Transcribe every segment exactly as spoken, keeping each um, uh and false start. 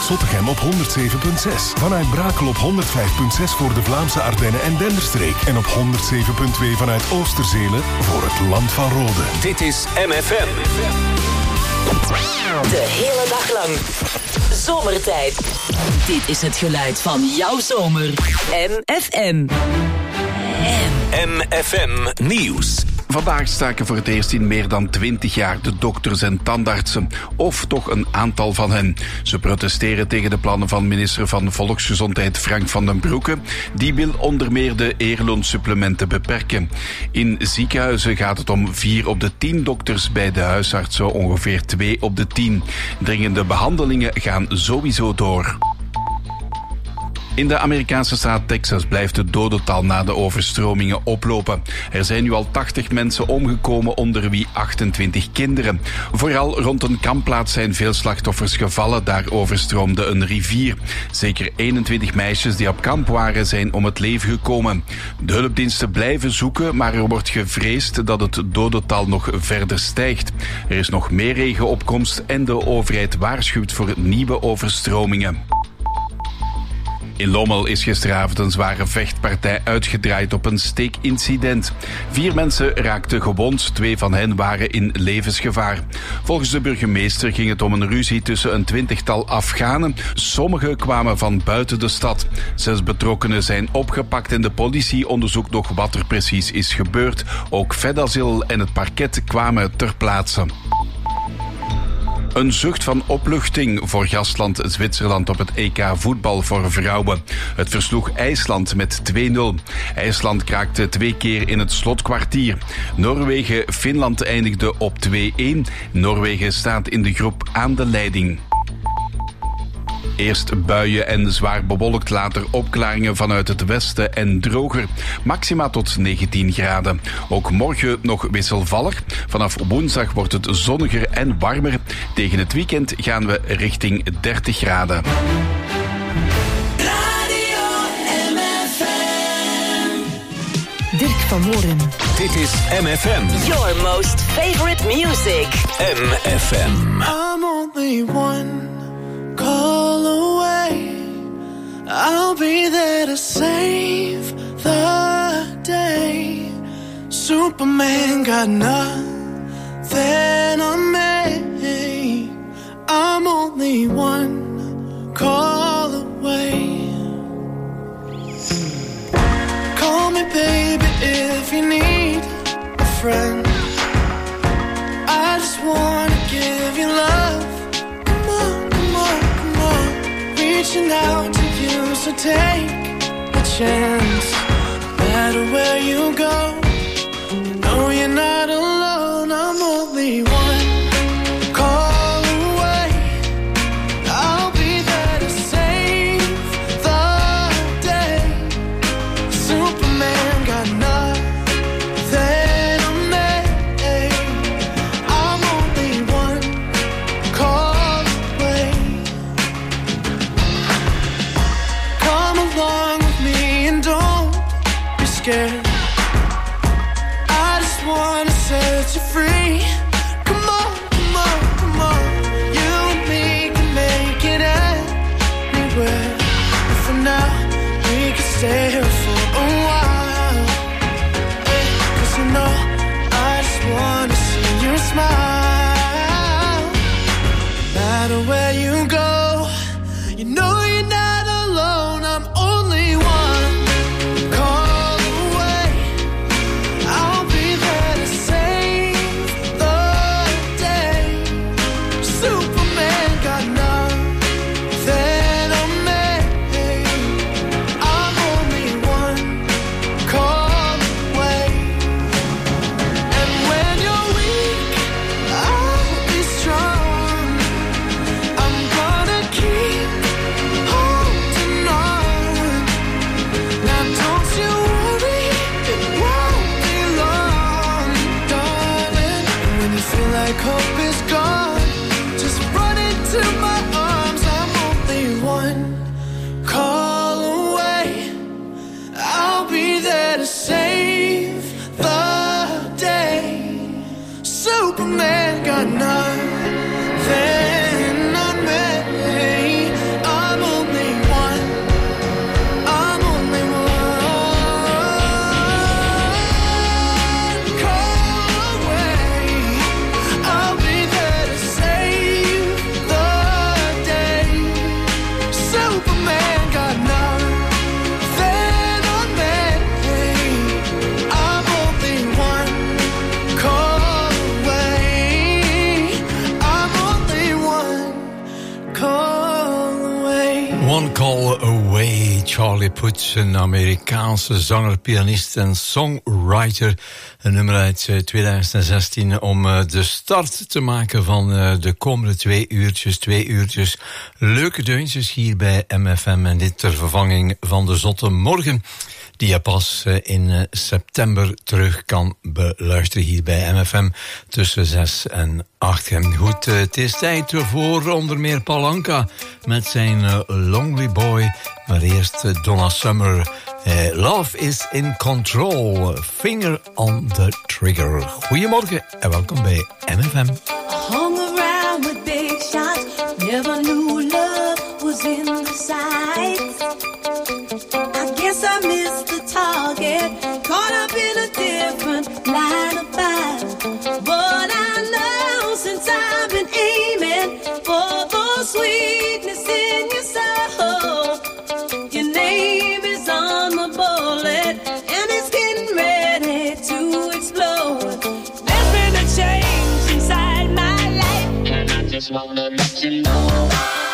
Zottegem op honderd zeven komma zes. Vanuit Brakel op honderd vijf komma zes voor de Vlaamse Ardennen en Denderstreek. En op honderd zeven komma twee vanuit Oosterzele voor het Land van Rode. Dit is M F M. De hele dag lang. Zomertijd. Dit is het geluid van jouw zomer. M F M. M F M Nieuws. Vandaag staken voor het eerst in meer dan twintig jaar de dokters en tandartsen. Of toch een aantal van hen. Ze protesteren tegen de plannen van minister van Volksgezondheid Frank van den Broeke. Die wil onder meer de eerloonsupplementen beperken. In ziekenhuizen gaat het om vier op de tien dokters, bij de huisartsen ongeveer twee op de tien. Dringende behandelingen gaan sowieso door. In de Amerikaanse staat Texas blijft het dodental na de overstromingen oplopen. Er zijn nu al tachtig mensen omgekomen, onder wie achtentwintig kinderen. Vooral rond een kampplaats zijn veel slachtoffers gevallen. Daar overstroomde een rivier. Zeker eenentwintig meisjes die op kamp waren zijn om het leven gekomen. De hulpdiensten blijven zoeken, maar er wordt gevreesd dat het dodental nog verder stijgt. Er is nog meer regenopkomst en de overheid waarschuwt voor nieuwe overstromingen. In Lommel is gisteravond een zware vechtpartij uitgedraaid op een steekincident. Vier mensen raakten gewond, twee van hen waren in levensgevaar. Volgens de burgemeester ging het om een ruzie tussen een twintigtal Afghanen. Sommigen kwamen van buiten de stad. Zes betrokkenen zijn opgepakt en de politie onderzoekt nog wat er precies is gebeurd. Ook Fedazil en het parket kwamen ter plaatse. Een zucht van opluchting voor gastland Zwitserland op het E K voetbal voor vrouwen. Het versloeg IJsland met twee nul. IJsland kraakte twee keer in het slotkwartier. Noorwegen-Finland eindigde op twee-een. Noorwegen staat in de groep aan de leiding. Eerst buien en zwaar bewolkt, later opklaringen vanuit het westen en droger. Maxima tot negentien graden. Ook morgen nog wisselvallig. Vanaf woensdag wordt het zonniger en warmer. Tegen het weekend gaan we richting dertig graden. Radio M F M. Dirk van Moren. Dit is M F M. Your most favorite music. M F M. I'm only one call away. I'll be there to save the day. Superman got nothing on me. I'm only one call away. Call me baby if you need a friend. I just wanna give you love. Reaching out to you, so take a chance. No matter where you go, you know you're not alone. I'm only one call away. I'll be there to save the day. Superman got nothing on me. I'm only one call away. Along with me and don't be scared. I just wanna set you free. Come on, come on, come on. You and me can make it anywhere. But for now, we can stay here for a while. Hey, 'cause you know, I just wanna see you smile. No matter where you go, you know you're not alone. I'm only one call away. I'll be there to save the day. Superman got nothing on me. I'm only one call away. And when you're weak, I'll be strong. I'm gonna keep One Call Away. Charlie Puth, een Amerikaanse zanger, pianist en songwriter. Een nummer uit twintig zestien om de start te maken van de komende twee uurtjes. Twee uurtjes leuke deuntjes hier bij M F M. En dit ter vervanging van de Zotte Morgen, die je pas in september terug kan beluisteren hier bij M F M tussen zes en acht. Goed, het is tijd voor onder meer Paul Anka met zijn Lonely Boy. Maar eerst Donna Summer. Uh, Love is in Control. Finger on the trigger. Goedemorgen en welkom bij M F M. Hung around with big shots. Never knew love was in the sights. I guess I missed the target. Caught up in a different line of fire. But I know since I've been aiming for the sweetness in your soul. Your name is on the bullet and it's getting ready to explode. There's been a change inside my life, and I just wanna let you know.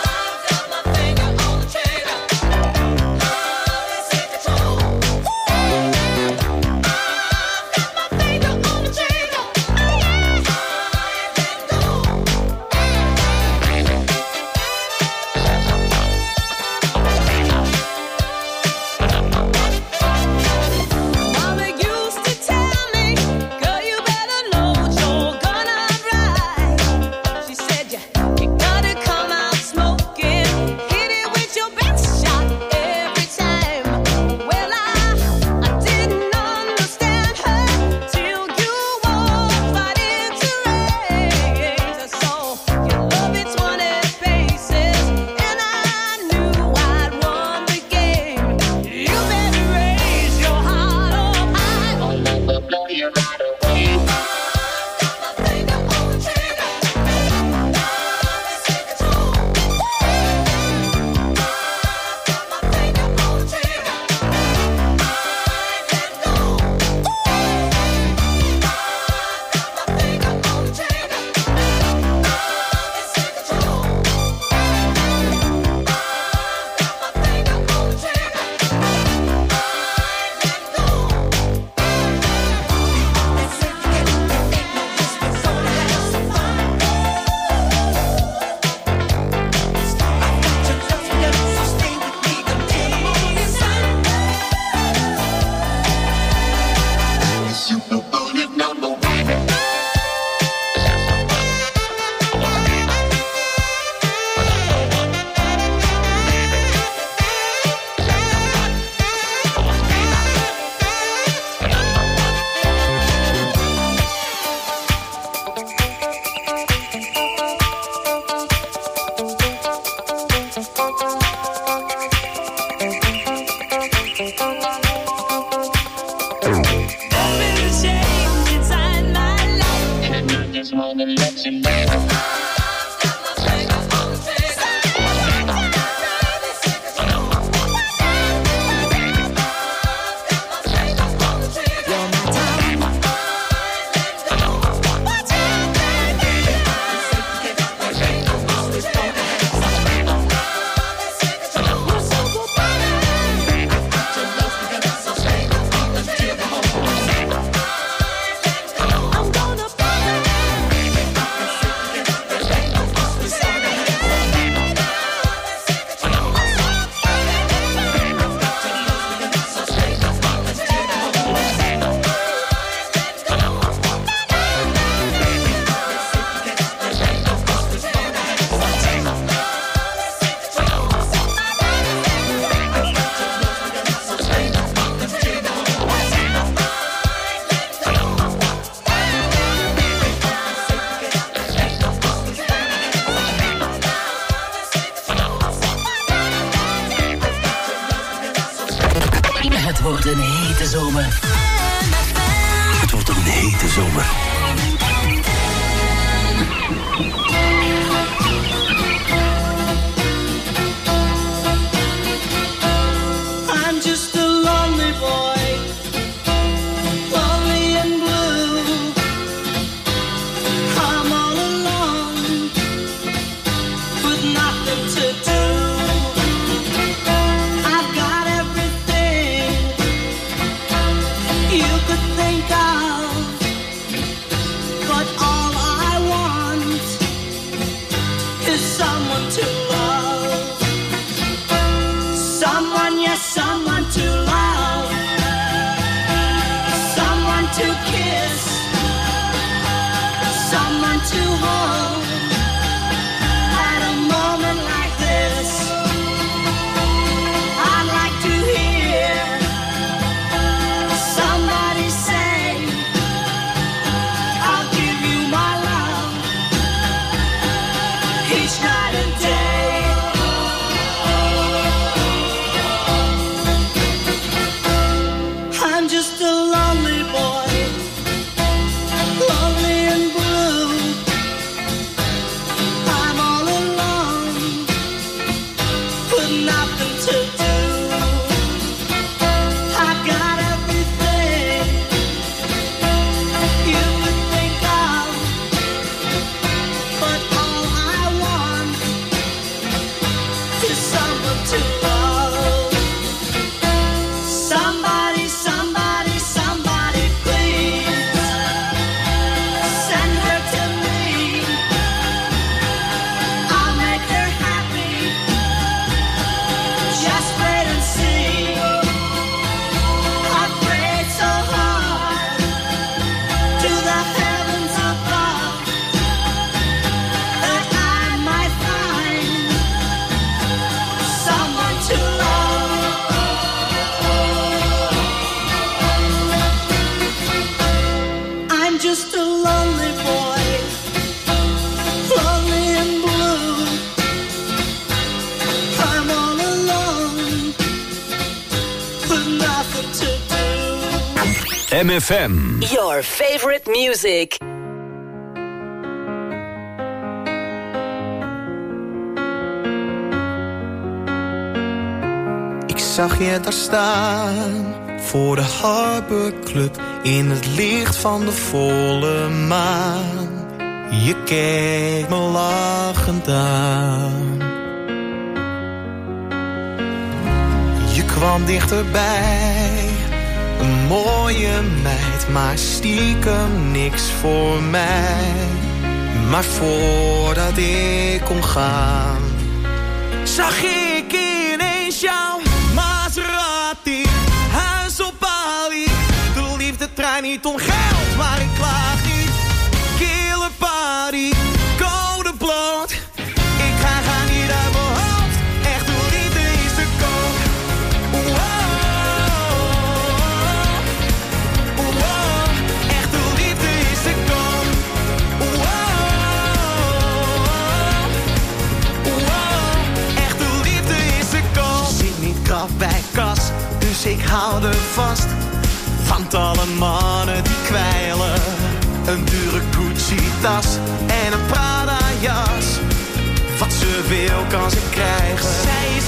wordt een hete zomer. Het wordt een hete zomer. I'm just a lonely boy, lonely and blue. I'm all alone with nothing to do. to love. Someone, yes, someone to love. Someone to kiss. Someone to hold. At a moment like this, I'd like to hear somebody say, I'll give you my love each night and day. I'm just a lonely boy, lonely and blue. I'm all alone with nothing to do. I got everything you would think of, but all I want is someone to love. Somebody, somebody, somebody, please send her to me. I'll make her happy. Just wait and see. I prayed so hard to the heavens above that I might find someone to love. I'm just a lonely boy, lonely and blue. I'm all alone with nothing to do. M F M. Your favorite music. Ik zag je daar staan voor de Harbor Club in het licht van de volle maan. Je keek me lachend aan. Je kwam dichterbij, een mooie meid, maar stiekem niks voor mij. Maar voordat ik kon gaan, zag ik ineens jouw Maserati, huis op Bali. De liefde draait niet om geld, maar ik klaag niet. Killer party, code bloot. Ik ga gaan niet uit mijn hoofd. Echte liefde is te koop. Wow. Wow. Echte liefde is te koop. Wow. Wow. Echte liefde is te koop. Zit niet kaf bij kas, dus ik hou er vast. Want alle mannen die kwijlen, een dure Gucci-tas en een Prada-jas. Wat ze wil kan ze krijgen. Zij is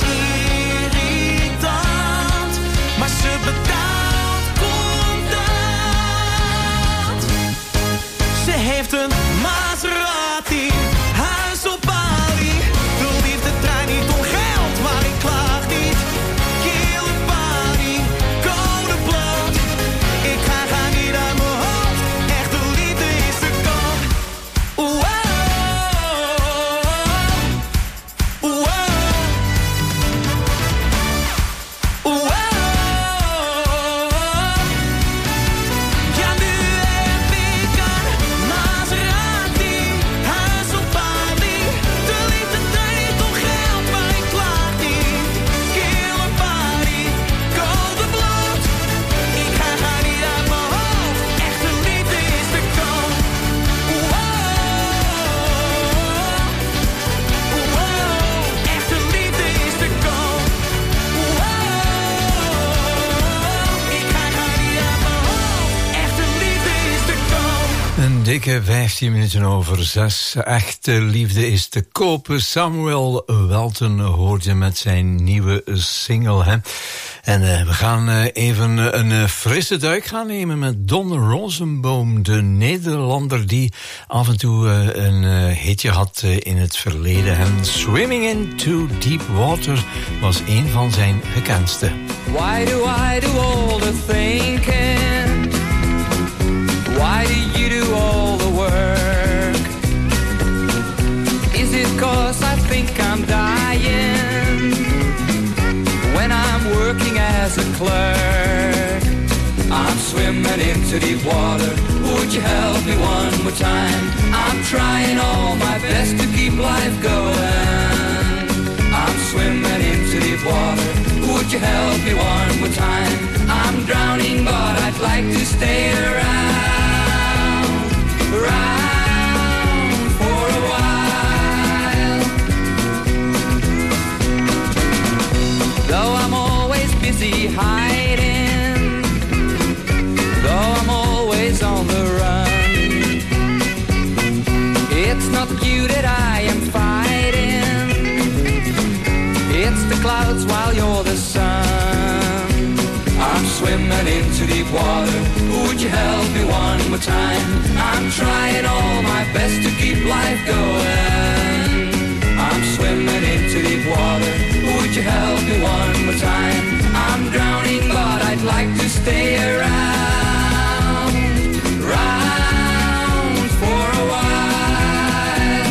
irritant, maar ze betaalt contant. Ze heeft een Maserati, huis op Bali. De liefde draait niet om geld, maar ik klaag niet. Killer party, code bloot. Ik ga gaan niet uit mijn hoofd. Echte liefde is te koop. Wow. Wow. Wow. Ja, nu heb ik een Maserati, huis op Bali. De liefde draait niet om geld, maar ik klaag niet. Killer party, code bloot. Ik ga gaan niet uit mijn hoofd. Echte liefde is te koop. Wow. Wow. Echte liefde is te koop. Wow. Ik ga gaan niet uit mijn hoofd. Echte liefde is te koop. Een dikke vijftien minuten over zes. Echte liefde is te kopen. Samuel Welten hoort je met zijn nieuwe single. Hè? En uh, we gaan uh, even uh, een uh, frisse duik gaan nemen met Don Rosenboom, de Nederlander die af en toe uh, een uh, hitje had uh, in het verleden. En Swimming into Deep Water was een van zijn gekendste. Why do I do all the thinking? Why do you do all the work? Is it cause I think I'm as a clerk. I'm swimming into deep water. Would you help me one more time? I'm trying all my best to keep life going. I'm swimming into deep water. Would you help me one more time? I'm drowning, but I'd like to stay around, around for a while. Though I'm always busy hiding, though I'm always on the run, it's not you that I am fighting, it's the clouds while you're the sun. I'm swimming into deep water. Would you help me one more time? I'm trying all my best to keep life going. I'm swimming into deep water. Would you help me one more time? I'm drowning, but I'd like to stay around, around for a while.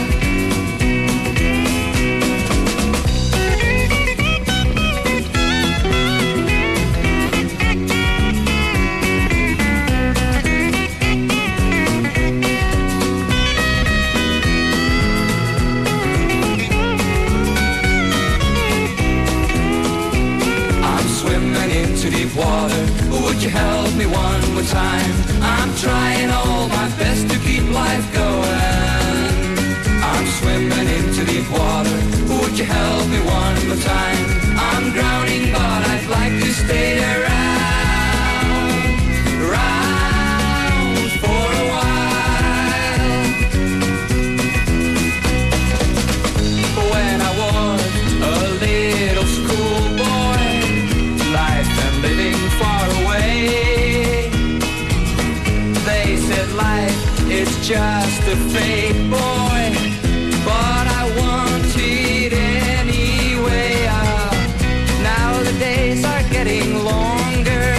Into deep water. Would you help me one more time? I'm trying all my best to keep life going. I'm swimming into deep water. Would you help me one more time? I'm drowning, but I'd like to stay around, around for a while. When I was a little schoolboy, life and living far away, they said life is just a fate, boy, but I want it anyway. Uh, now the days are getting longer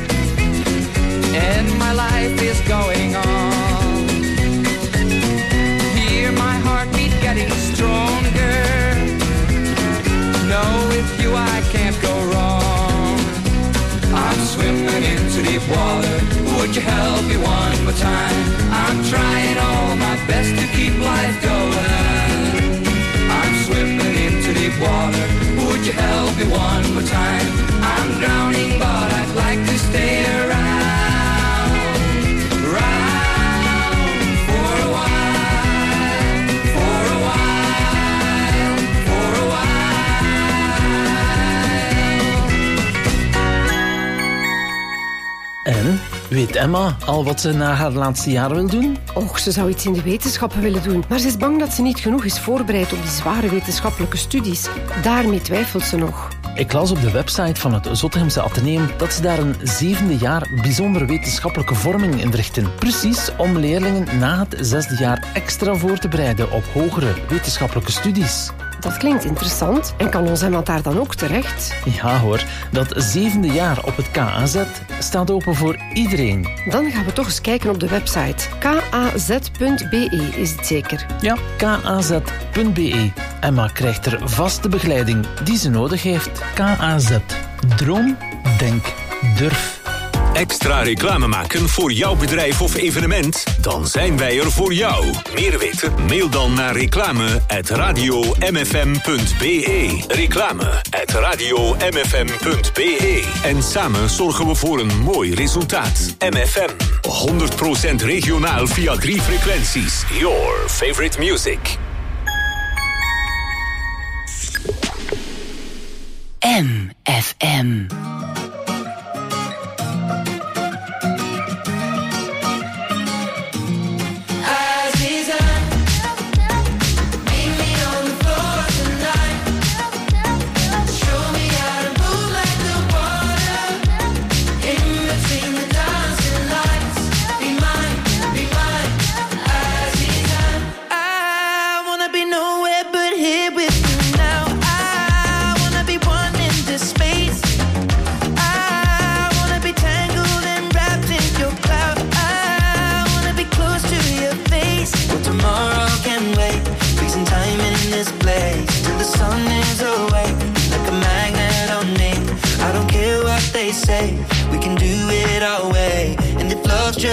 and my life is going on. Hear my heartbeat getting stronger. No, with you I can't go wrong. I'm swimming into deep water. Would you help me one more time? I'm trying all my best to keep life going. I'm swimming into deep water. Would you help me one more time? I'm drowning, but I'd like to stay around, around for a while, for a while, for a while. En, weet Emma al wat ze na haar laatste jaar wil doen? Och, ze zou iets in de wetenschappen willen doen. Maar ze is bang dat ze niet genoeg is voorbereid op die zware wetenschappelijke studies. Daarmee twijfelt ze nog. Ik las op de website van het Zottegemse Atheneum dat ze daar een zevende jaar bijzondere wetenschappelijke vorming in richten. Precies om leerlingen na het zesde jaar extra voor te bereiden op hogere wetenschappelijke studies. Dat klinkt interessant. En kan ons Emma daar dan ook terecht? Ja hoor, dat zevende jaar op het K A Z staat open voor iedereen. Dan gaan we toch eens kijken op de website. k a z punt b e is het zeker? Ja, k a z punt b e. Emma krijgt er vaste begeleiding die ze nodig heeft. K A Z. Droom, denk, durf. Extra reclame maken voor jouw bedrijf of evenement? Dan zijn wij er voor jou. Meer weten? Mail dan naar reclame at radio m f m punt b e. Reclame at radio m f m punt b e. En samen zorgen we voor een mooi resultaat. M F M. honderd procent regionaal via drie frequenties. Your favorite music. M F M. Nowhere but here with you now. I wanna be one in this space.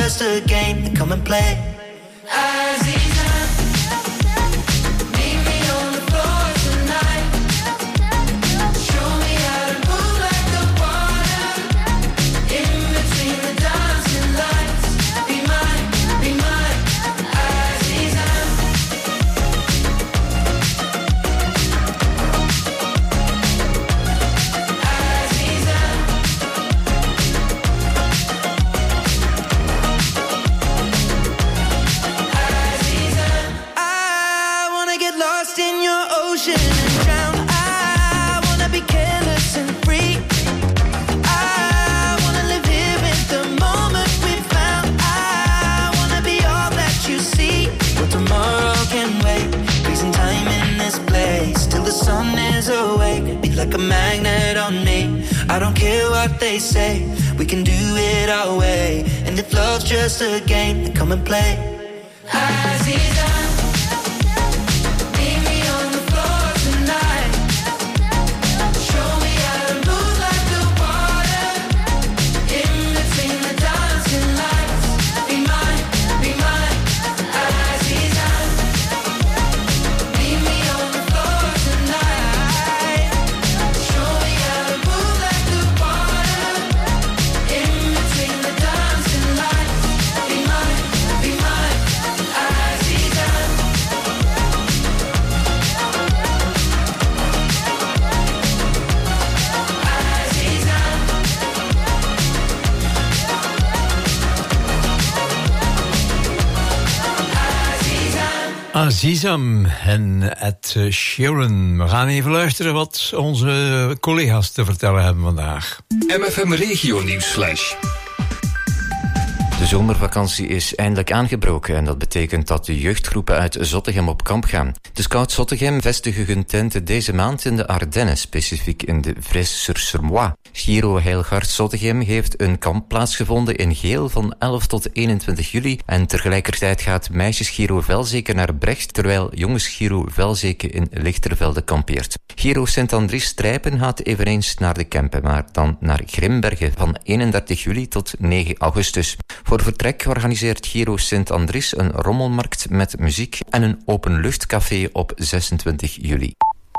just a game, then come and play. Aziza, meet me on the floor tonight. Show me how to move like the water. In between the dancing lights. Be mine, be mine, Aziza. Aziza. I wanna get lost in your ocean and drown. I wanna be careless and free. I wanna live here in the moment we found. I wanna be all that you see. But tomorrow can wait. Freezing time in this place till the sun is awake. Be like a magnet on me. I don't care what they say. We can do it our way. And if love's just a game, then come and play. Aziza, meet me on the floor tonight. Show me how to move like the water. In between the dancing lights. Be mine, be mine, Aziza. Meet me on the floor tonight. Show me how to move like the water. In between the dancing lights. Be mine, be mine, Aziza. Azizam en Ed Sheeran. We gaan even luisteren wat onze collega's te vertellen hebben vandaag. M F M Regio Nieuwsflash. De zomervakantie is eindelijk aangebroken en dat betekent dat de jeugdgroepen uit Zottegem op kamp gaan. De Scouts Zottegem vestigen hun tenten deze maand in de Ardennen, specifiek in de Vres-sur-Sermois. Giro Heilgaard Zottegem heeft een kamp plaatsgevonden in Geel van elf tot eenentwintig juli en tegelijkertijd gaat meisjes Giro Velzeke naar Brecht, terwijl jongens Giro Velzeke in Lichtervelde kampeert. Giro Sint-Andries Strijpen gaat eveneens naar de Kempen, maar dan naar Grimbergen van eenendertig juli tot negen augustus. Voor vertrek organiseert Giro Sint-Andries een rommelmarkt met muziek en een openluchtcafé op zesentwintig juli.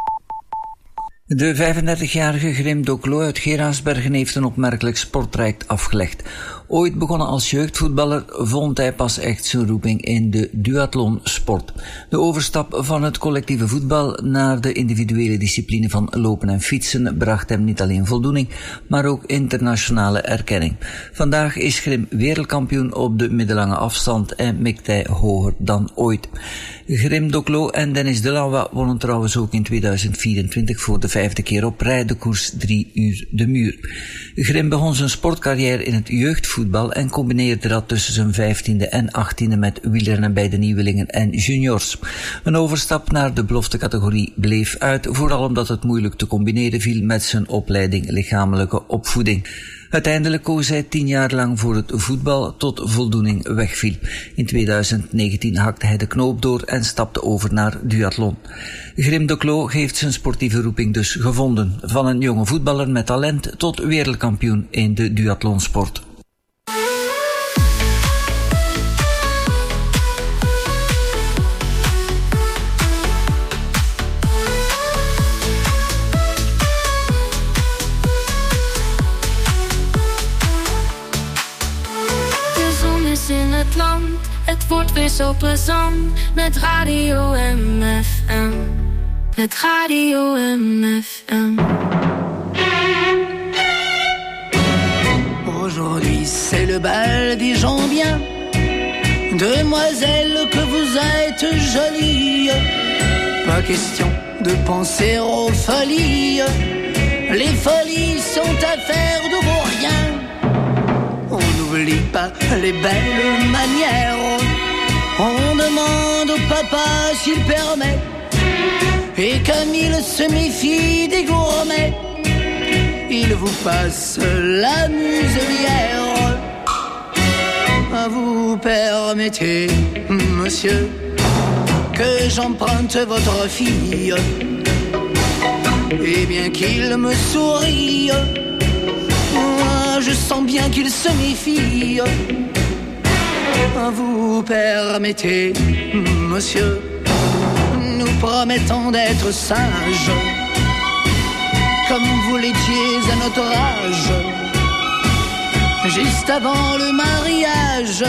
De vijfendertigjarige Grim Doclo uit Geraardsbergen heeft een opmerkelijk sporttraject afgelegd. Ooit begonnen als jeugdvoetballer, vond hij pas echt zijn roeping in de duathlonsport. De overstap van het collectieve voetbal naar de individuele discipline van lopen en fietsen bracht hem niet alleen voldoening, maar ook internationale erkenning. Vandaag is Grim wereldkampioen op de middellange afstand en mikt hij hoger dan ooit. Grim Doclo en Dennis Delannoy wonnen trouwens ook in tweeduizend vierentwintig voor de vijfde keer op rij de koers drie uur de muur. Grim begon zijn sportcarrière in het jeugdvoetbal en combineerde dat tussen zijn vijftiende en achttiende met wielrennen bij de nieuwelingen en juniors. Een overstap naar de beloftecategorie bleef uit, vooral omdat het moeilijk te combineren viel met zijn opleiding lichamelijke opvoeding. Uiteindelijk koos hij tien jaar lang voor het voetbal tot voldoening wegviel. In tweeduizend negentien hakte hij de knoop door en stapte over naar duathlon. Grim Doclo heeft zijn sportieve roeping dus gevonden. Van een jonge voetballer met talent tot wereldkampioen in de duathlonsport. In het land, het wordt weer zo plezant met Radio M F M, met Radio M F M. Aujourd'hui c'est le bal des gens bien, demoiselles que vous êtes jolies, pas question de penser aux folies, les folies sont affaires de vauriens. On n'oublie pas les belles manières. On demande au papa s'il permet. Et comme il se méfie des gourmets, il vous passe la muselière. Vous permettez, monsieur, que j'emprunte votre fille. Et bien qu'il me sourie, je sens bien qu'il se méfie. Vous permettez, monsieur, nous promettons d'être sages, comme vous l'étiez à notre âge, juste avant le mariage.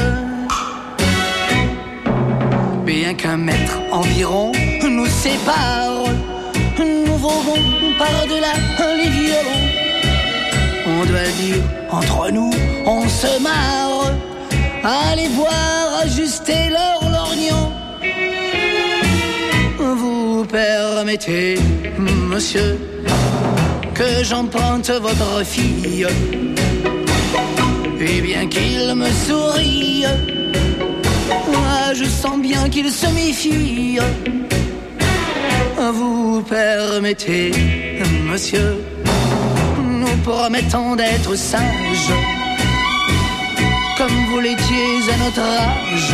Bien qu'un mètre environ nous sépare, nous volons par-delà les violons. On doit dire, entre nous, on se marre. Allez voir ajuster leur lorgnon. Vous permettez, monsieur, que j'emprunte votre fille. Et bien qu'il me sourie, moi je sens bien qu'il se méfie. Vous permettez, monsieur, nous promettons d'être sages, comme vous l'étiez à notre âge,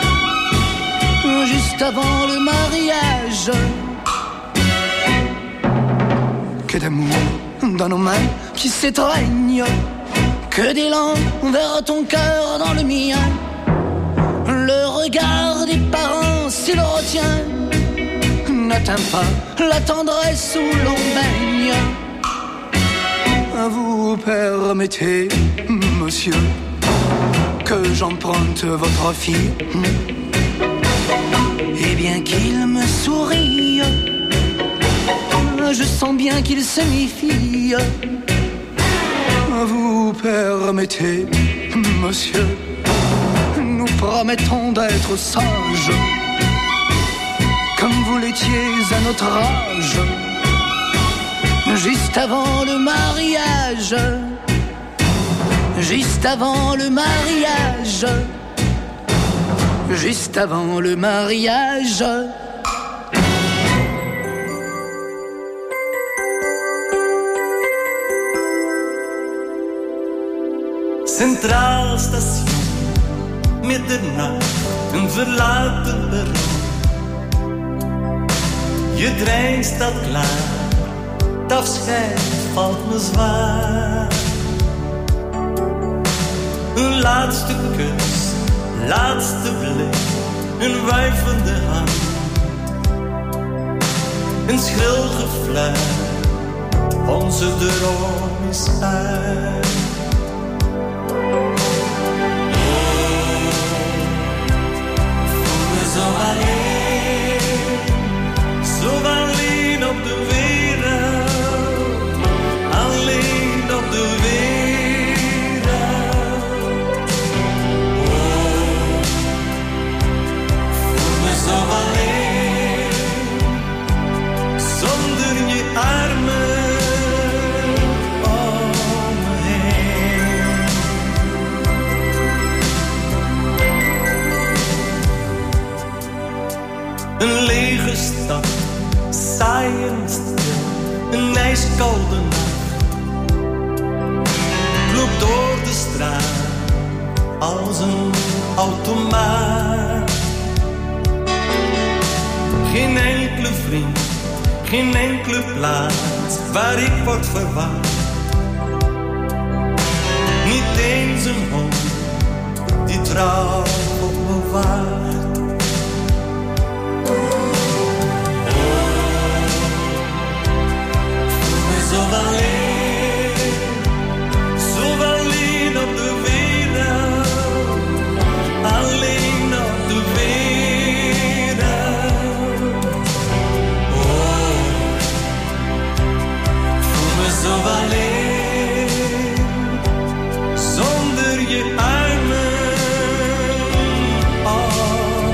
juste avant le mariage. Que d'amour dans nos mains qui s'étreignent, que d'élan vers ton cœur dans le mien. Le regard des parents, s'il retient, n'atteint pas la tendresse où l'on baigne. Vous permettez, monsieur, que j'emprunte votre fille. Et bien qu'il me sourie, je sens bien qu'il se méfie. Vous permettez, monsieur, nous promettons d'être sages, comme vous l'étiez à notre âge, juste avant le mariage. Juste avant le mariage, juste avant le mariage. Centraal station, middernacht, een verlaten perron. Je trein staat klaar, het afscheid valt me zwaar. Een laatste kus, laatste blik, een wuivende hand. Een schril gefluit, onze droom is uit. Voel me zo alleen, zo alleen op de wereld, alleen op de wereld. Zo alleen, zonder je armen om me heen. Een lege stad, saai en stil, een ijskoude nacht. Loopt door de straat als een automaat. Geen enkele vriend, geen enkele plaats waar ik word verwacht. Niet eens een hond die trouw op me wacht. Voel me zo alleen, zo alleen op de wereld, alleen op de wereld. Zo alleen, zonder je armen om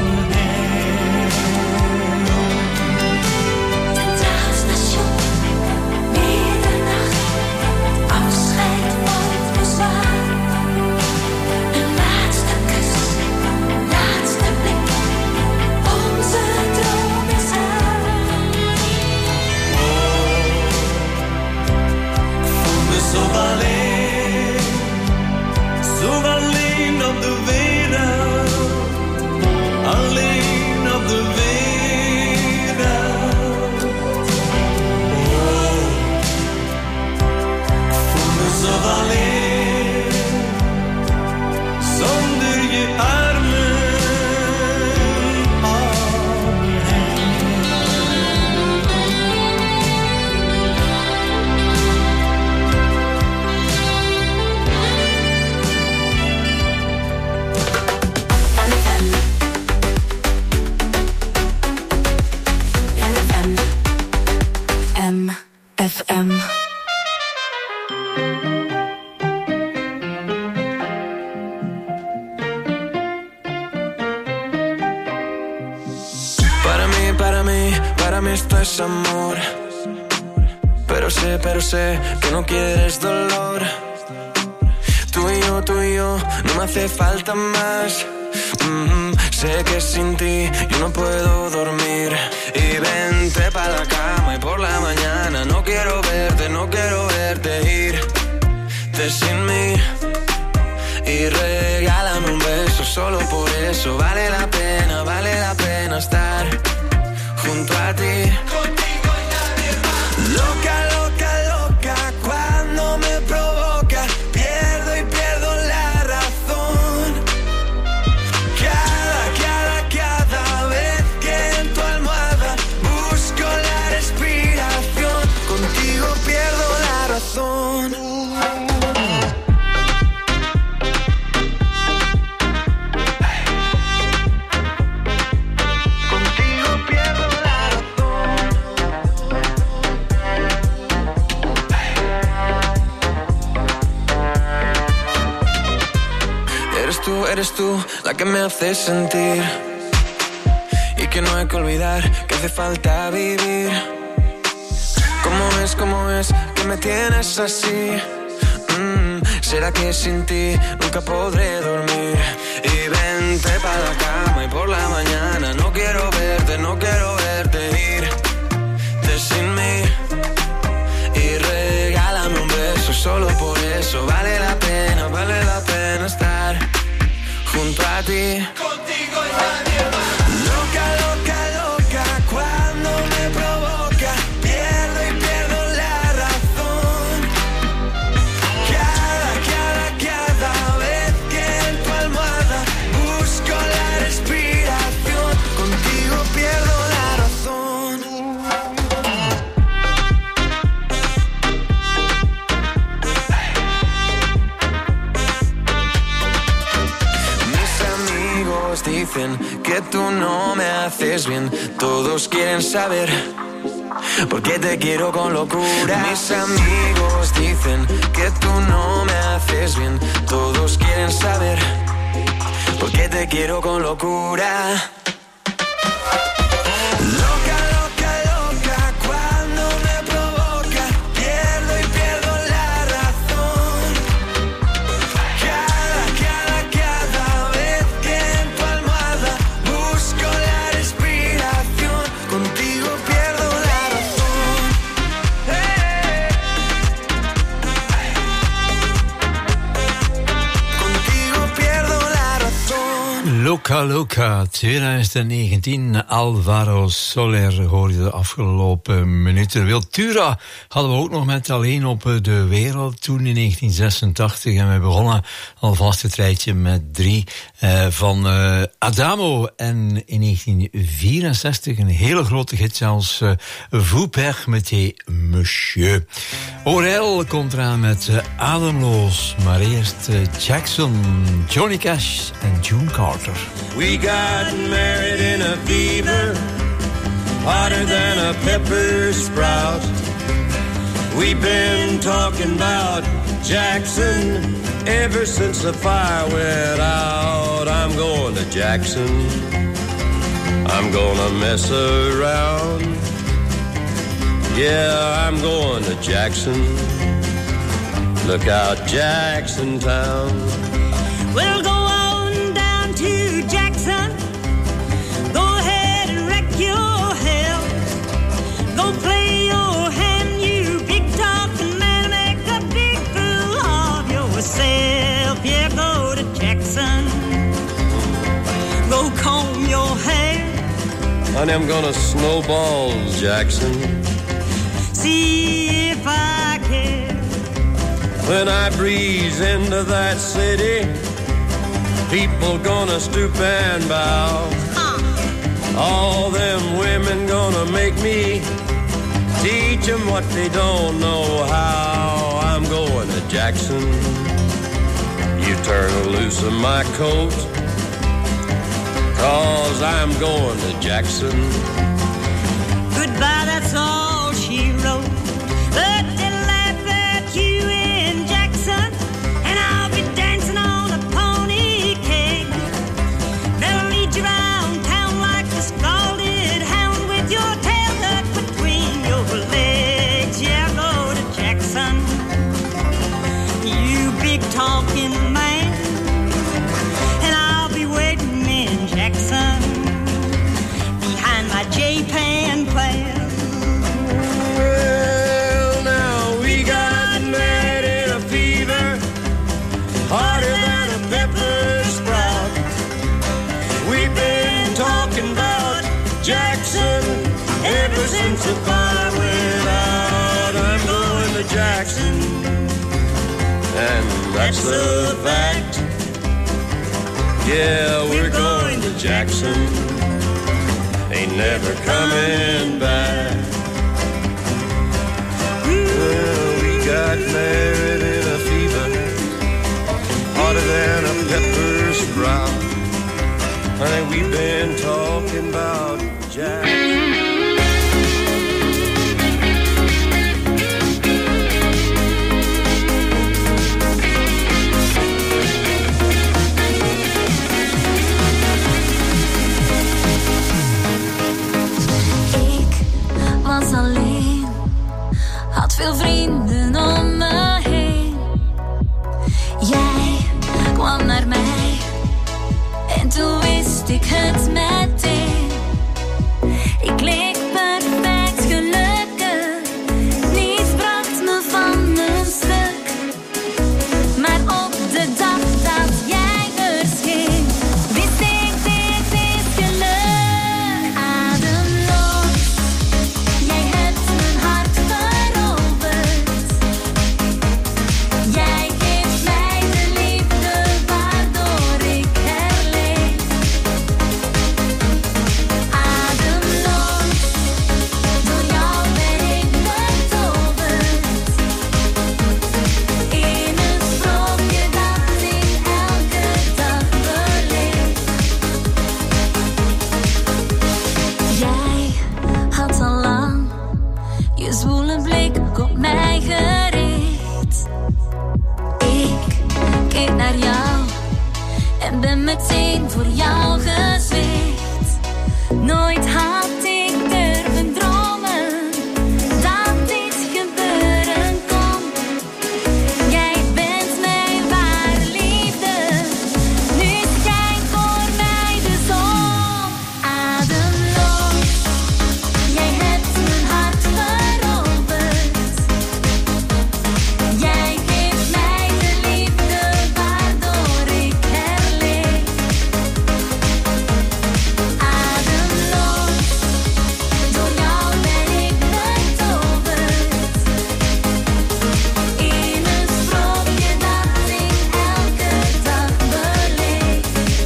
F M. Para mí, para mí, para mí esto es amor. Pero sé, pero sé que no quieres dolor. Tú y yo, tú y yo, no me hace falta más. Mm-hmm. Sé que sin ti yo no puedo dormir. Y vente pa' la cama y por la mañana no quiero verte, no quiero verte irte sin mí. Y regálame un beso, solo por eso vale la pena, vale la pena estar junto a ti. Contigo y nadie más. Loca, loca, loca, cuando me provoca, pierdo y pierdo la razón. Cada, cada, cada vez que en tu almohada busco la respiración, contigo pierdo la razón. Eres tú la que me hace sentir y que no hay que olvidar que hace falta vivir. ¿Cómo es, cómo es que me tienes así? Mm, ¿será que sin ti nunca podré dormir? Y vente pa' la cama y por la mañana no quiero verte, no quiero verte irte sin mí. Y regálame un beso, solo por eso vale la pena, vale la pena estar junto a ti. Contigo y nadie más. Loca, loca, loca, cuando me provoca, pierdo y pierdo la razón. Cada, cada, cada vez que en tu almohada busco la respiración, contigo pierdo la razón. Dicen que tú no me haces bien. Todos quieren saber por qué te quiero con locura. Mis amigos dicen que tú no me haces bien. Todos quieren saber por qué te quiero con locura. Loca Loca twintig negentien. Alvaro Soler hoorde je de afgelopen minuten. Wiltura hadden we ook nog met Alleen op de Wereld toen in negentien zesentachtig. En we begonnen alvast het rijtje met drie uh, van uh, Adamo. En in negentien vierenzestig een hele grote hit zelfs. Uh, Vous permettez, monsieur. Aurel komt eraan met uh, Ademloos. Maar eerst uh, Jackson, Johnny Cash en June Carter. We got married in a fever, hotter than a pepper sprout. We've been talking about Jackson ever since the fire went out. I'm going to Jackson, I'm gonna mess around. Yeah, I'm going to Jackson, look out Jackson Town. We'll go on down to Jackson, go ahead and wreck your hell. Go play your hand, you big talking man, make a big fool of yourself. Yeah, go to Jackson, go comb your hair. Honey, I'm gonna snowball Jackson, see if I can. When I breeze into that city, people gonna stoop and bow. Uh. All them women gonna make me teach them what they don't know how. I'm going to Jackson, you turn loose of my coat, 'cause I'm going to Jackson. Goodbye, that's all she wrote. that's the fact. Yeah, we're going to Jackson, ain't never coming back. Well, we got married in a fever, hotter than a pepper sprout. Honey, we've been talking about Jackson. Was alleen, had veel vrienden om me heen. Jij kwam naar mij en toen wist ik het meteen. Ik leek perfect gelukkig, niets bracht me van mijn stuk. Maar op de dag dat jij verscheen, wist ik dit is geluk. Ademloos. Jij hebt mijn hart veroverd. Jij geeft mij de liefde waardoor ik herleef. Ademloos, door jou ben ik betoverd. In een sprookje dat ik elke dag beleef. Jij had al lang je zwoele blik op mij gericht. Ik keek naar jou en ben meteen voor jou gezwicht. Nooit had ik durven dromen dat dit gebeuren kon. Jij bent mijn ware liefde, nu schijnt voor mij de zon. Ademloos. Jij hebt mijn hart veroverd. Jij geeft mij de liefde waardoor ik herleef. Ademloos, door jou ben ik betoverd. In een sprookje dat ik elke dag beleef.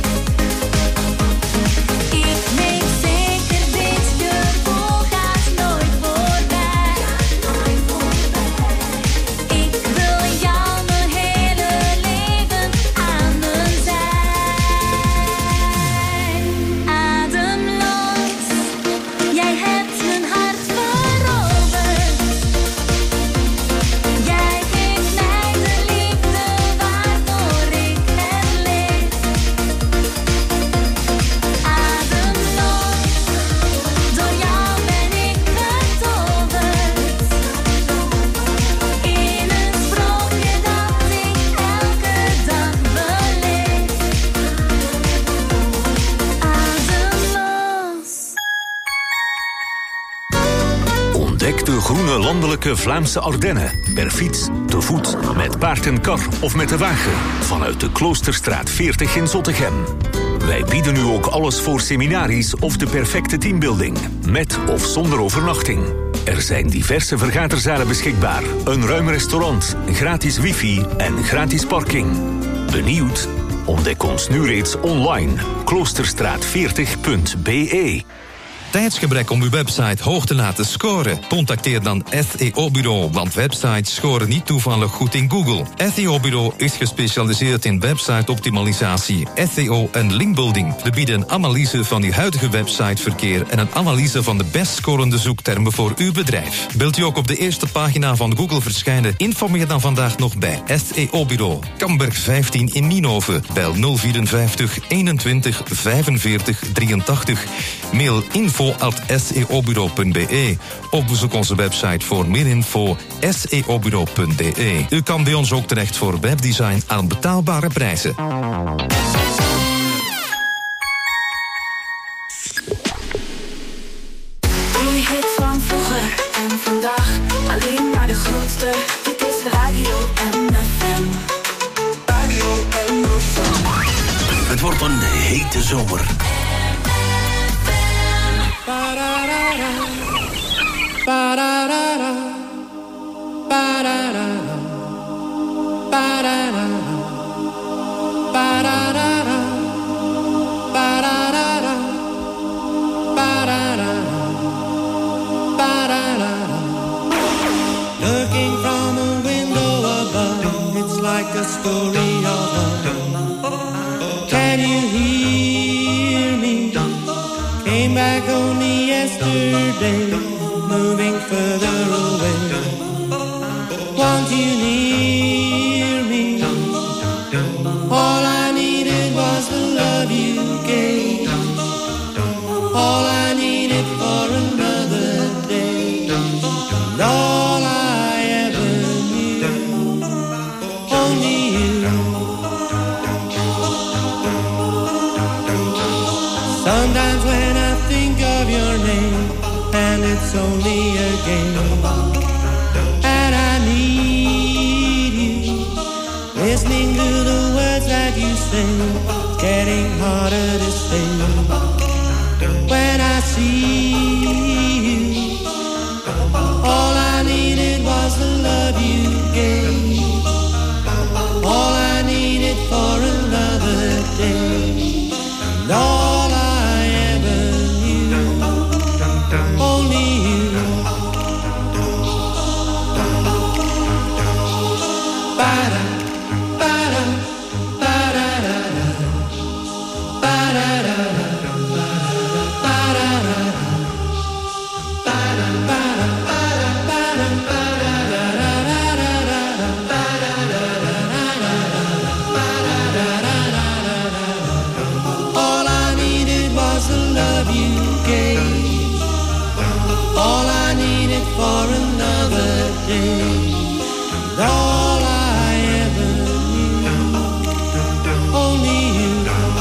Ik weet zeker, dit gevoel gaat nooit voorbij. Ik wil jou mijn hele leven aan mijn zijn. Ademloos, jij hebt mijn hart veroverd. Jij geeft mij de liefde waardoor ik herleef. Ademloos, door jou ben ik betoverd. In een sprookje dat ik elke dag beleef. Ademloos. Ontdek de groene landelijke Vlaamse Ardennen. Per fiets, te voet, met paard en kar of met de wagen. Vanuit de Kloosterstraat veertig in Zottegem. Wij bieden nu ook alles voor seminaries of de perfecte teambuilding. Met of zonder overnachting. Er zijn diverse vergaderzalen beschikbaar. Een ruim restaurant, gratis wifi en gratis parking. Benieuwd? Ontdek ons nu reeds online. kloosterstraat veertig punt b e. Tijdsgebrek om uw website hoog te laten scoren? Contacteer dan S E O-bureau, want websites scoren niet toevallig goed in Google. S E O-bureau is gespecialiseerd in website-optimalisatie, S E O en linkbuilding. We bieden een analyse van uw huidige websiteverkeer en een analyse van de best scorende zoektermen voor uw bedrijf. Wilt u ook op de eerste pagina van Google verschijnen? Informeer dan vandaag nog bij S E O-bureau. Kamberg vijftien in Nienhoven. Bel nul vierenvijftig eenentwintig vijfenveertig drieëntachtig. Mail info at s e o bureau punt b e of bezoek onze website voor meer info s e o bureau punt b e. U kan bij ons ook terecht voor webdesign aan betaalbare prijzen. Een hit van vroeger en vandaag, alleen maar de grootste. Dit is Radio M F M. Radio M F M. Het wordt een hete zomer. Ba-da-da-da. Ba-da-da-da. Ba-da-da-da. Ba-da-da-da. story of love. Can you hear me? Came back only yesterday, moving further away. Want you near me? All I needed was the love you gave. All I needed for another day. And all I ever knew, only you. Sometimes when I think of your name, and it's only a game, and I need you, listening to the words that you sing, getting harder to sing. When I see you, all I needed was the love you gave. All I needed for another day. And all I ever knew, only you. Ba-da, ba-da, ba-da-da-da, ba-da-da-da. All I needed was the love you gave. All I needed for another day. And all I ever knew, only you.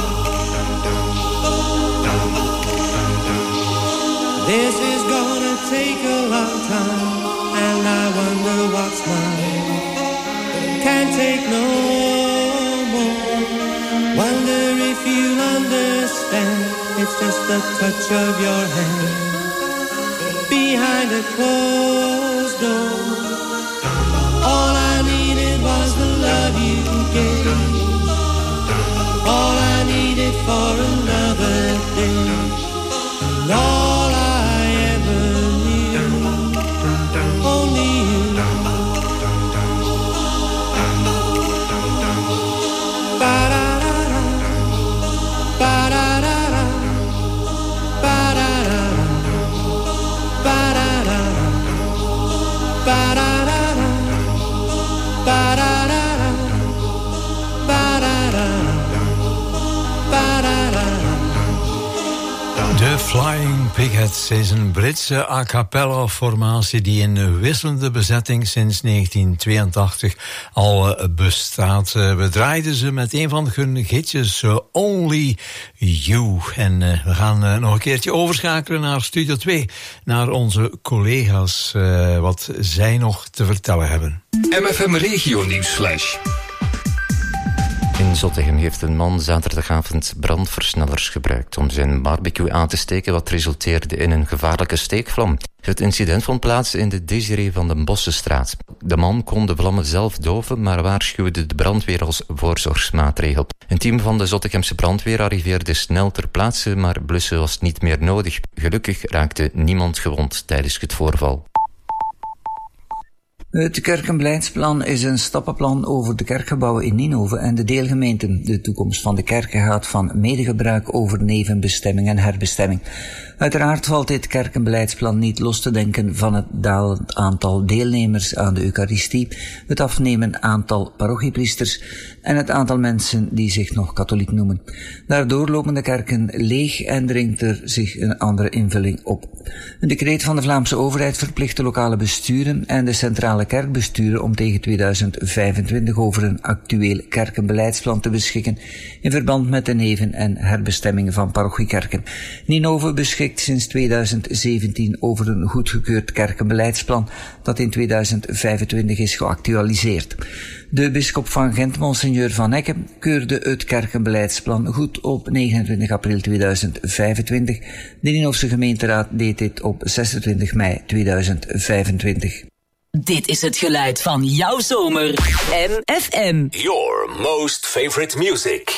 This is gonna take a long time, and I wonder what's mine. Can't take no more. Wonder if you'll understand. It's just the touch of your hand behind a closed door. All I needed was the love you gave. All I needed for another day. And all I ever knew, only you. Ba-da-da-da, ba-da-da-da, ba-da-da-da, ba-da-da-da, ba-da-da-da, ba-da-da-da, ba-da-da-da, ba-da-da-da. De Flying Pigheads is een Britse a cappella formatie die in wisselende bezetting sinds negentien tweeëntachtig al bestaat. We draaiden ze met een van hun hitjes, uh, Only You. En uh, we gaan uh, nog een keertje overschakelen naar Studio twee, naar onze collega's, uh, wat zij nog te vertellen hebben. M F M Regio Nieuwsflash. In Zottegem heeft een man zaterdagavond brandversnellers gebruikt om zijn barbecue aan te steken, wat resulteerde in een gevaarlijke steekvlam. Het incident vond plaats in de Desiree van den Bossenstraat. De man kon de vlammen zelf doven, maar waarschuwde de brandweer als voorzorgsmaatregel. Een team van de Zottegemse brandweer arriveerde snel ter plaatse, maar blussen was niet meer nodig. Gelukkig raakte niemand gewond tijdens het voorval. Het kerkenbeleidsplan is een stappenplan over de kerkgebouwen in Ninove en de deelgemeenten. De toekomst van de kerken gaat van medegebruik over nevenbestemming en herbestemming. Uiteraard valt dit kerkenbeleidsplan niet los te denken van het dalend aantal deelnemers aan de Eucharistie, het afnemen aantal parochiepriesters en het aantal mensen die zich nog katholiek noemen. Daardoor lopen de kerken leeg en dringt er zich een andere invulling op. Een decreet van de Vlaamse overheid verplicht de lokale besturen en de centrale kerkbesturen om tegen tweeduizend vijfentwintig over een actueel kerkenbeleidsplan te beschikken in verband met de neven- en herbestemmingen van parochiekerken. Ninove beschikt sinds tweeduizend zeventien over een goedgekeurd kerkenbeleidsplan dat in tweeduizend vijfentwintig is geactualiseerd. De bisschop van Gent, Monseigneur Van Ecke, keurde het kerkenbeleidsplan goed op negenentwintig april tweeduizend vijfentwintig. De Ninofse gemeenteraad deed dit op zesentwintig mei tweeduizend vijfentwintig. Dit is het geluid van jouw zomer. M F M. Your most favorite music.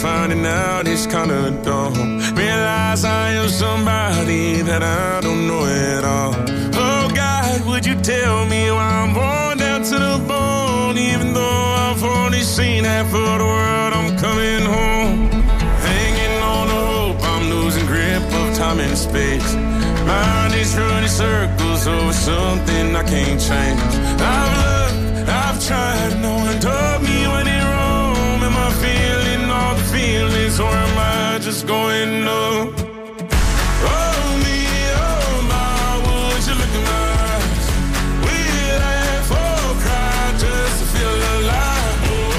finding out it's kinda dumb. Realize I am somebody that I don't know at all. Oh God, would you tell me why I'm worn down to the bone? Even though I've only seen half of the world, I'm coming home. Hanging on the hope, I'm losing grip of time and space. Mind is running circles over something I can't change. I've looked, I've tried, no one told me when it wrong. Am I feeling all the feelings, or am I just going numb? Oh me, oh my, would you look in my eyes? We laugh or cry just to feel alive.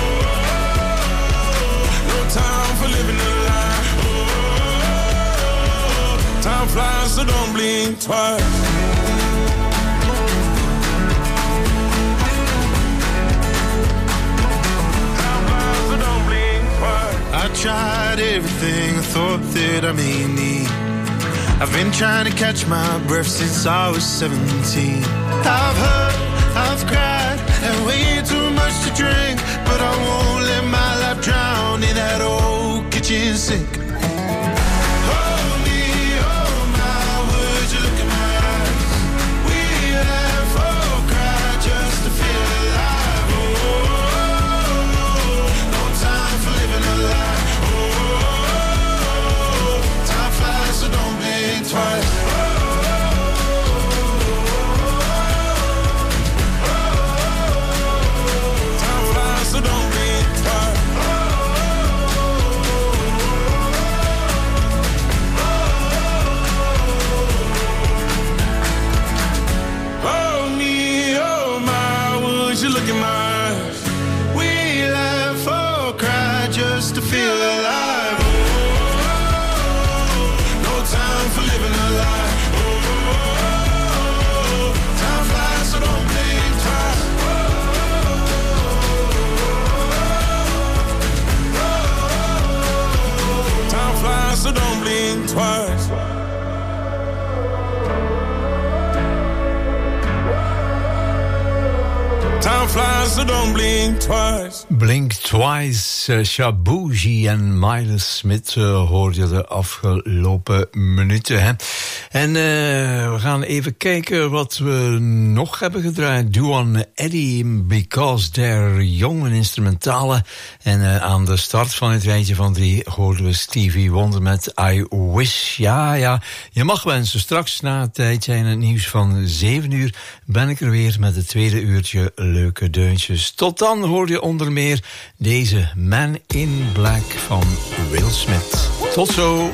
Oh, no time for living a lie. Oh, time flies, so don't blink twice. I tried everything I thought that I may need. I've been trying to catch my breath since I was seventeen. I've hurt, I've cried, and way too much to drink, but I won't let my life drown in that old kitchen sink. Hold me, oh my, would you look in my eyes? We laugh or cry just to feel alive. Oh, no time for living a lie. So don't blink twice. Time flies, so don't blink twice. Oh me, oh my, would you look in my eyes? We laugh or cry just to feel alive. Time for living a lie. Oh, time flies, so don't blink twice. Oh, time flies, so don't blink twice. Time flies, so don't blink twice. Blink Twice, uh, Shabuji en Miles Smith uh, hoorde je de afgelopen minuten. Hè? En uh, we gaan even kijken wat we nog hebben gedraaid. Duane Eddy, Because They're Young, een instrumentale. En uh, aan de start van het rijtje van drie hoorden we Stevie Wonder met I Wish. Ja, ja, je mag wensen. Straks na het tijdje en het nieuws van zeven uur ben ik er weer met het tweede uurtje leuke deuntjes. Tot dan hoor je onder meer deze Man in Black van Will Smith. Tot zo.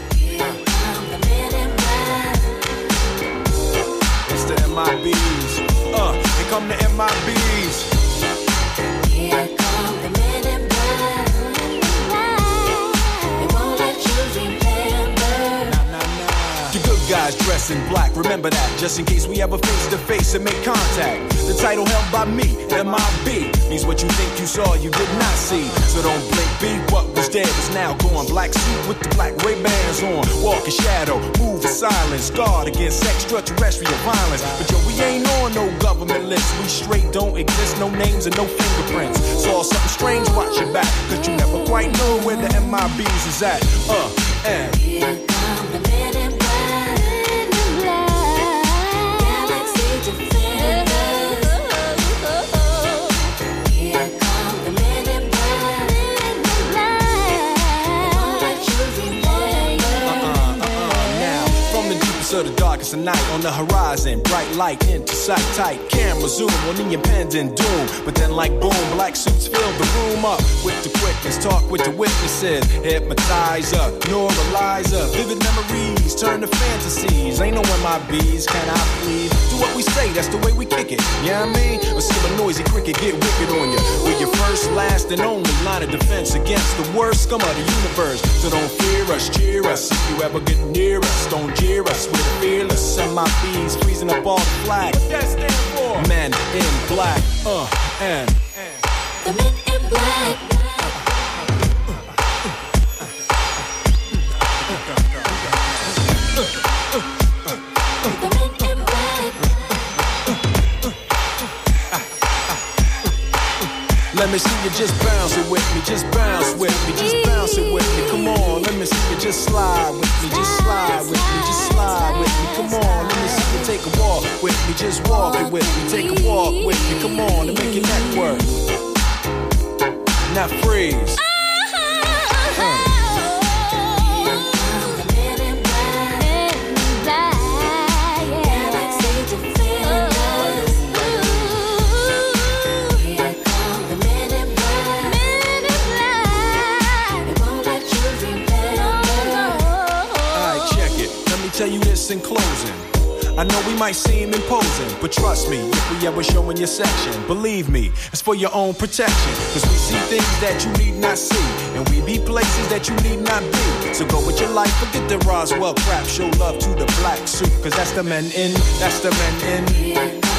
It's the M I B's. Uh, here come the M I B's. Here come the men in black. They won't let you remember. Nah, nah, nah. The good guys dress in black, remember that, just in case we ever face to face and make contact. The title held by me, M I B, means what you think you saw, you did not see. So don't blink, be what was dead is now gone. Black suit with the black Ray-Bans on. Walk in shadow, move in silence, guard against extraterrestrial violence. But yo, we ain't on no government list. We straight don't exist, no names and no fingerprints. Saw something strange, watch your back, cause you never quite know where the M I B's is at. Uh, and here come the men in black, men in black. Galaxy defenders. Here come the men in black, men in black. Won't let you remember. Uh-uh, uh-uh, now, from the deepest of the darkest of night, on the horizon, bright light into sight tight. Camera zoom on the impending doom. But then like boom, black suits fill the room up with the quickness. Talk with the witnesses, hypnotizer, neuralizer. Vivid memories turn to fantasies. Ain't no M I B's, can I please? Do what we say, that's the way we kick it. You know what I mean? Or see a noisy cricket get wicked on you. We're your first, last, and only line of defense against the worst scum of the universe. So don't fear us, cheer us. If you ever get near us, don't jeer us. We're fearless. M I B's freezing up all the flag. What that stand for? Men in black. Uh, and. The men in black. Let me see you just bounce it with me, just bounce with me, just bounce it with me. Come on, let me see you just slide with me, just slide with me, just slide with me. Come on, let me see you take a walk with me, just walk it with me, take a walk with me. Come on, and make your neck work. Now freeze. Uh. Tell you this in closing. I know we might seem imposing, but trust me, if we ever show in your section, believe me, it's for your own protection. Cause we see things that you need not see, and we be places that you need not be. So go with your life, forget the Roswell crap. Show love to the black suit, cause that's the men in, that's the men in.